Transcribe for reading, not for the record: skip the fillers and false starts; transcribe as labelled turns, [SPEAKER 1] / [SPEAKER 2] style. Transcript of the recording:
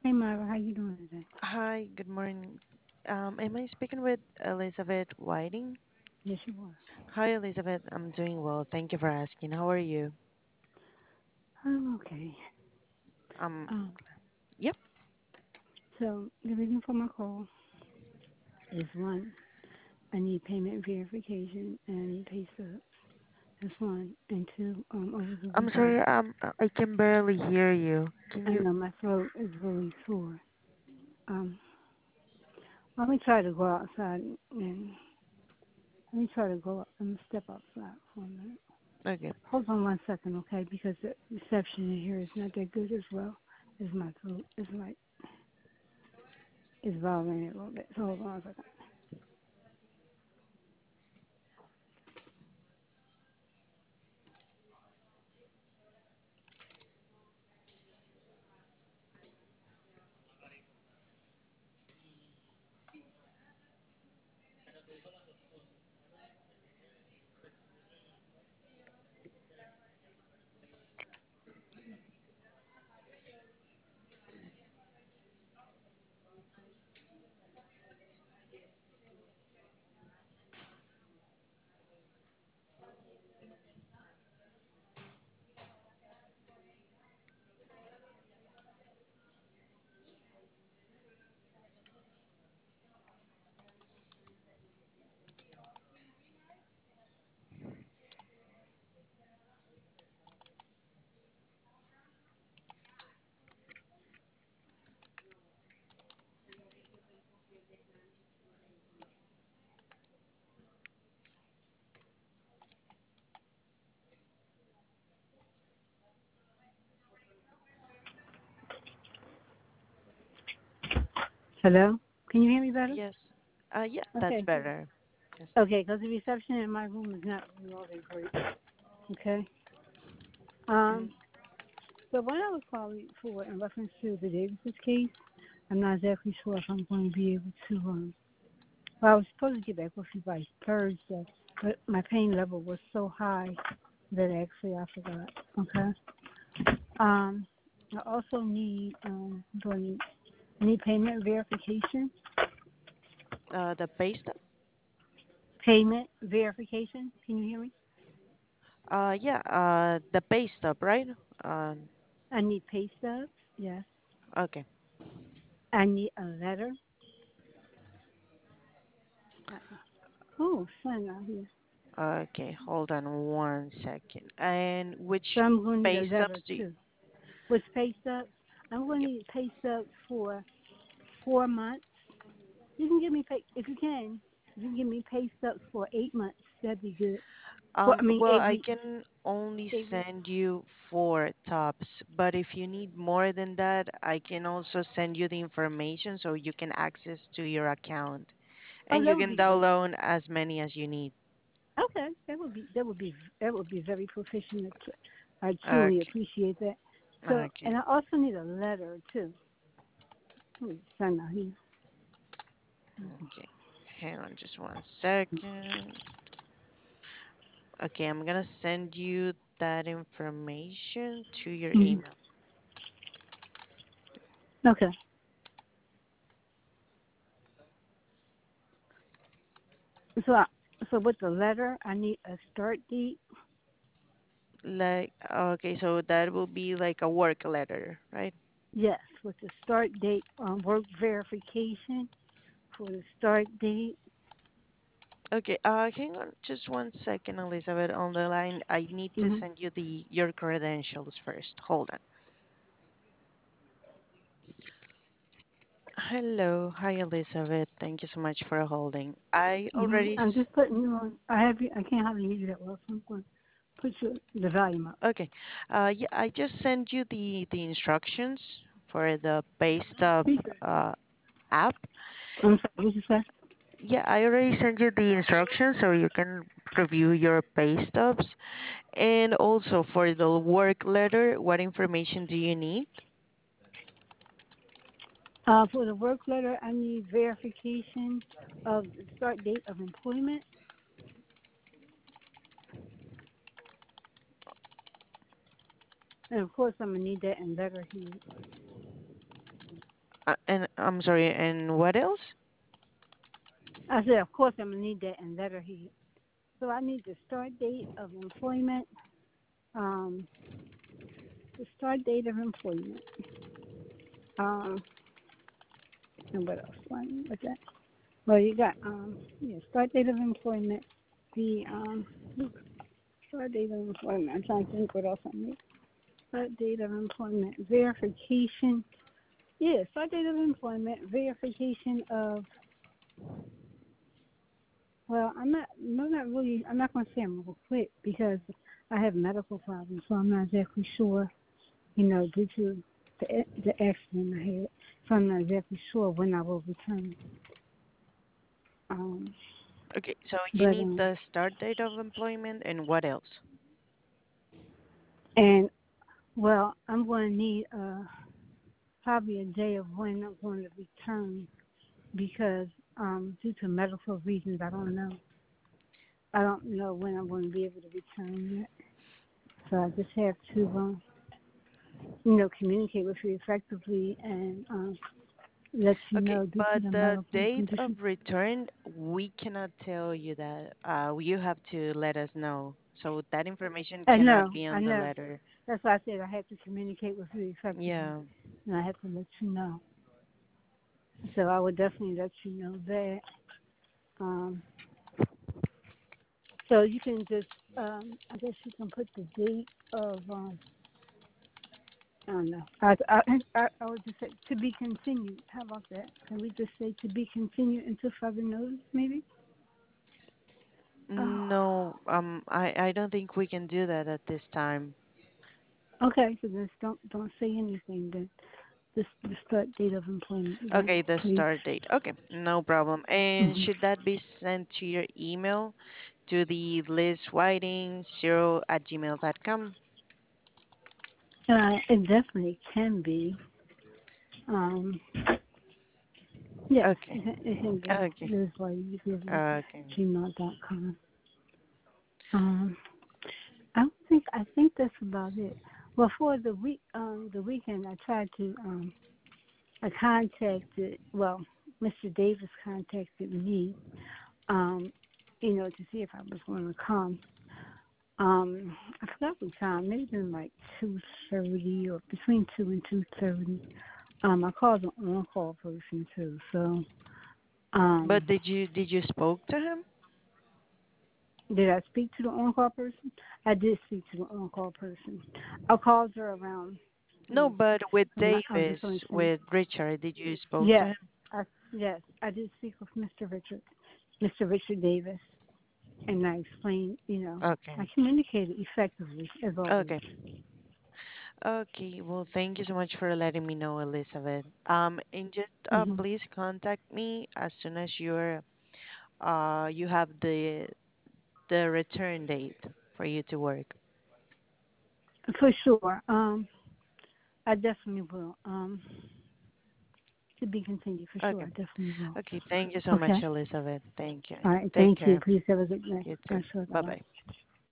[SPEAKER 1] Hey Myra, how you doing today?
[SPEAKER 2] Hi, good morning. Am I speaking with Elizabeth Whiting?
[SPEAKER 1] Yes, you are.
[SPEAKER 2] Hi, Elizabeth. I'm doing well. Thank you for asking. How are you?
[SPEAKER 1] I'm okay.
[SPEAKER 2] Um,
[SPEAKER 1] Um,
[SPEAKER 2] yep.
[SPEAKER 1] so the reason for my call is one, I need payment verification and I need pay stubs. That's one. And two, over the
[SPEAKER 2] I'm
[SPEAKER 1] weekend,
[SPEAKER 2] sorry. I can barely hear you. Can
[SPEAKER 1] I
[SPEAKER 2] you?
[SPEAKER 1] know my throat is really sore. Um, let me try to go outside and let me try to go up and step outside for a minute.
[SPEAKER 2] Okay.
[SPEAKER 1] Hold on 1 second, okay? Because the reception in here is not that good as well as my throat. It's like it's bothering it a little bit. So hold on 1 second. Hello? Can you hear me better?
[SPEAKER 2] Yes. Yeah, that's
[SPEAKER 1] Okay.
[SPEAKER 2] better. Yes.
[SPEAKER 1] Okay, because the reception in my room is not really all that great. Okay.
[SPEAKER 2] Mm,
[SPEAKER 1] Um. So what I was calling for in reference to the Davis case, I'm not exactly sure if I'm going to be able to. Well, I was supposed to get back with you by Thursday, but my pain level was so high that actually I forgot. Okay. Um. I also need do I need payment verification.
[SPEAKER 2] the pay stub.
[SPEAKER 1] Payment verification. Can you hear me?
[SPEAKER 2] Yeah. The pay stub, right? Uh,
[SPEAKER 1] I need pay stubs. Yes.
[SPEAKER 2] okay.
[SPEAKER 1] I need a letter. Oh, sun out here.
[SPEAKER 2] Okay. Hold on 1 second. And
[SPEAKER 1] So
[SPEAKER 2] which
[SPEAKER 1] I'm going to need
[SPEAKER 2] pay
[SPEAKER 1] a
[SPEAKER 2] stubs
[SPEAKER 1] letter
[SPEAKER 2] do you?
[SPEAKER 1] too. With pay stubs, I'm going to
[SPEAKER 2] Yep.
[SPEAKER 1] need pay stubs for 4 months. You can give me pay if you can. You can give me pay stubs for 8 months. That'd be good.
[SPEAKER 2] Well,
[SPEAKER 1] Eight
[SPEAKER 2] I
[SPEAKER 1] weeks.
[SPEAKER 2] can only
[SPEAKER 1] 8 weeks.
[SPEAKER 2] send you four tops, but if you need more than that, I can also send you the information so you can access to your account
[SPEAKER 1] Oh,
[SPEAKER 2] and you
[SPEAKER 1] that would
[SPEAKER 2] can
[SPEAKER 1] be great.
[SPEAKER 2] download as many as you need.
[SPEAKER 1] Okay, that would be very proficient. I truly
[SPEAKER 2] Okay,
[SPEAKER 1] appreciate that. So,
[SPEAKER 2] okay,
[SPEAKER 1] and I also need a letter too. Sun out here.
[SPEAKER 2] okay. Hang on just 1 second. Okay, I'm gonna send you that information to your
[SPEAKER 1] Mhm.
[SPEAKER 2] email.
[SPEAKER 1] Okay. So, so with the letter, I need a start date.
[SPEAKER 2] Like, okay, so that will be like a work letter, right?
[SPEAKER 1] Yes, with the start date, work verification for the start date.
[SPEAKER 2] Okay, hang on just 1 second, Elizabeth, on the line. I need to
[SPEAKER 1] Hmm.
[SPEAKER 2] send you the your credentials first. Hold on. Hello, hi Elizabeth. Thank you so much for holding. I
[SPEAKER 1] Hmm.
[SPEAKER 2] already
[SPEAKER 1] I'm just putting you on. I have you. I can't hardly hear you that well, so I'm going to put the volume up.
[SPEAKER 2] okay. Yeah, I just sent you the instructions for the Paystub
[SPEAKER 1] Speaker.
[SPEAKER 2] app.
[SPEAKER 1] I'm sorry. What you say?
[SPEAKER 2] Yeah, I already sent you the instructions so you can review your pay stubs. And also for the work letter, what information do you need?
[SPEAKER 1] For the work letter, I need verification of the start date of employment, and of course, I'm gonna need that in letterhead.
[SPEAKER 2] And I'm sorry, and what else?
[SPEAKER 1] I said, of course, I'm gonna need that in letterhead. So I need the start date of employment. Um, the start date of employment. Um, and what else? What's that? Well, you got start date of employment. The start date of employment. I'm trying to think what else I need. Start date of employment verification. Yeah, start date of employment verification of. Well, I'm not. No, not really. I'm not going to say I'm going to quit because I have medical problems, so I'm not exactly sure. Due to the accident I had, so I'm not exactly sure when I will return. Um,
[SPEAKER 2] Okay, so you
[SPEAKER 1] but
[SPEAKER 2] need the start date of employment and what else?
[SPEAKER 1] and well, I'm going to need probably a day of when I'm going to return because due to medical reasons, I don't know. I don't know when I'm going to be able to return yet. So I just have to, communicate with you effectively and let you
[SPEAKER 2] Okay,
[SPEAKER 1] know due to
[SPEAKER 2] but
[SPEAKER 1] the
[SPEAKER 2] the
[SPEAKER 1] medical
[SPEAKER 2] date
[SPEAKER 1] condition.
[SPEAKER 2] of return, we cannot tell you that. You have to let us know. So that information cannot be
[SPEAKER 1] I
[SPEAKER 2] on the
[SPEAKER 1] know.
[SPEAKER 2] letter.
[SPEAKER 1] That's why I said I have to communicate with you effectively,
[SPEAKER 2] Yeah.
[SPEAKER 1] and I have to let you know. So I would definitely let you know that. Um, so you can just, I guess you can put the date of, I don't know. I would just say to be continued. How about that? Can we just say to be continued until further notice, maybe? Oh,
[SPEAKER 2] No, I don't think we can do that at this time.
[SPEAKER 1] okay. So just don't say anything then. Just the start date of employment then,
[SPEAKER 2] Okay, the
[SPEAKER 1] please.
[SPEAKER 2] start date. Okay, no problem. And
[SPEAKER 1] Mm-hmm.
[SPEAKER 2] should that be sent to your email to the lizwhiting0@gmail.com?
[SPEAKER 1] It definitely can be. Um, yes,
[SPEAKER 2] Okay,
[SPEAKER 1] it can be.
[SPEAKER 2] okay,
[SPEAKER 1] This is why you give it
[SPEAKER 2] okay.
[SPEAKER 1] gmail.com. Um, I think that's about it. Well, for the weekend, I tried to I contacted. Well, Mr. Davis contacted me. Um, to see if I was going to come. I forgot what time. Maybe been like 2:30 or between 2 and 2:30. I called an on-call person too. So,
[SPEAKER 2] But
[SPEAKER 1] um,
[SPEAKER 2] did you spoke to him?
[SPEAKER 1] did I speak to the on-call person? I did speak to the on-call person. I called her around.
[SPEAKER 2] No, but with
[SPEAKER 1] I'm just
[SPEAKER 2] Davis,
[SPEAKER 1] only saying.
[SPEAKER 2] with Richard, did you spoke to
[SPEAKER 1] Yes,
[SPEAKER 2] him?
[SPEAKER 1] yes, I did speak with Mr. Richard Davis, and I explained.
[SPEAKER 2] Okay,
[SPEAKER 1] I communicated effectively as always.
[SPEAKER 2] okay, okay. Well, thank you so much for letting me know, Elizabeth. And just
[SPEAKER 1] Hmm.
[SPEAKER 2] please contact me as soon as you have the return date for you to work.
[SPEAKER 1] For sure. I definitely will. To be continued for sure.
[SPEAKER 2] Okay.
[SPEAKER 1] I definitely will.
[SPEAKER 2] Okay. Thank you so much,
[SPEAKER 1] Okay.
[SPEAKER 2] Elizabeth. Thank you.
[SPEAKER 1] All right.
[SPEAKER 2] Take
[SPEAKER 1] Thank you.
[SPEAKER 2] care.
[SPEAKER 1] Please have a good night.
[SPEAKER 2] You too.
[SPEAKER 1] I'm sure. Bye
[SPEAKER 2] Bye
[SPEAKER 1] bye.
[SPEAKER 2] bye.